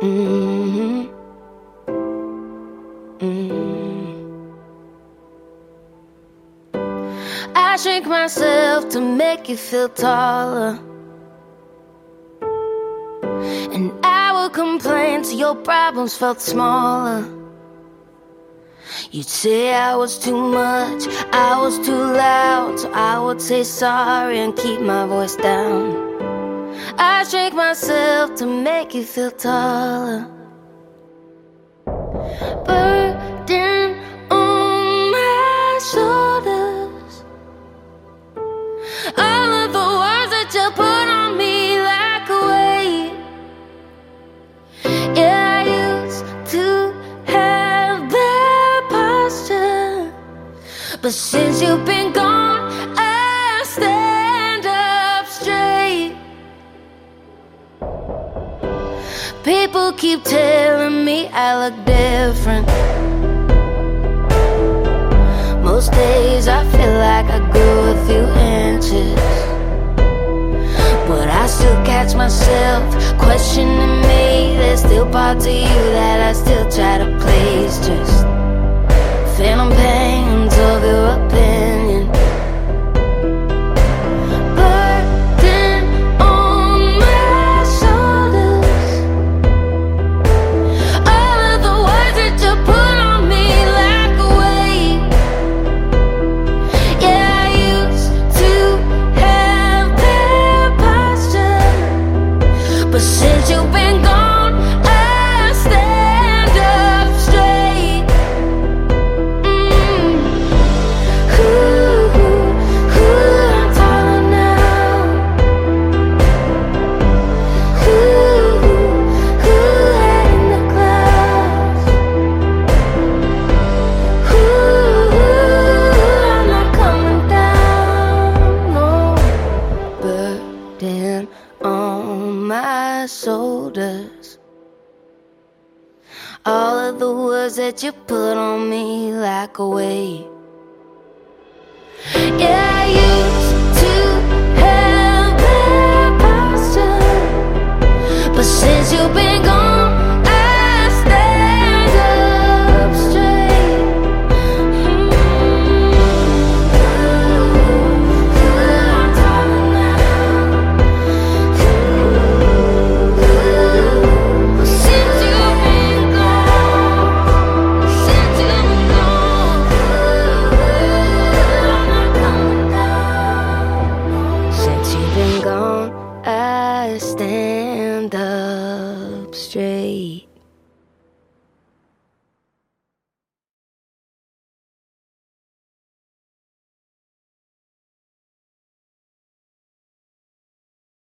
Mm-hmm. Mm-hmm. I shrink myself to make you feel taller, and I will complain till your problems felt smaller. You'd say I was too much, I was too loud, so I would say sorry and keep my voice down. I shrink myself to make you feel taller. Burden on my shoulders, all of the words that you put on me like a weight. Yeah, I used to have that posture, but since you've been gone, I stand up straight. People keep telling me I look different. Most days I feel like I grew a few inches, but I still catch myself questioning me. There's still parts of you that I still try to please. Just phantom pains of your opinion. Burden on my shoulders, all of the words that you put on me like a weight. Yeah, I used to have that posture, but since you've been gone, I stand up straight. Ooh, I'm taller now. Ooh, head in the clouds. Ooh, I'm not coming down, no. Burden on my shoulders, all of the words that you put on me like a weight. Yeah, I used to have that posture, but since you've been gone, I stand up straight. I'm taller now. Since you've been gone, since you've been gone, I'm not coming down. Since you've been gone, I stand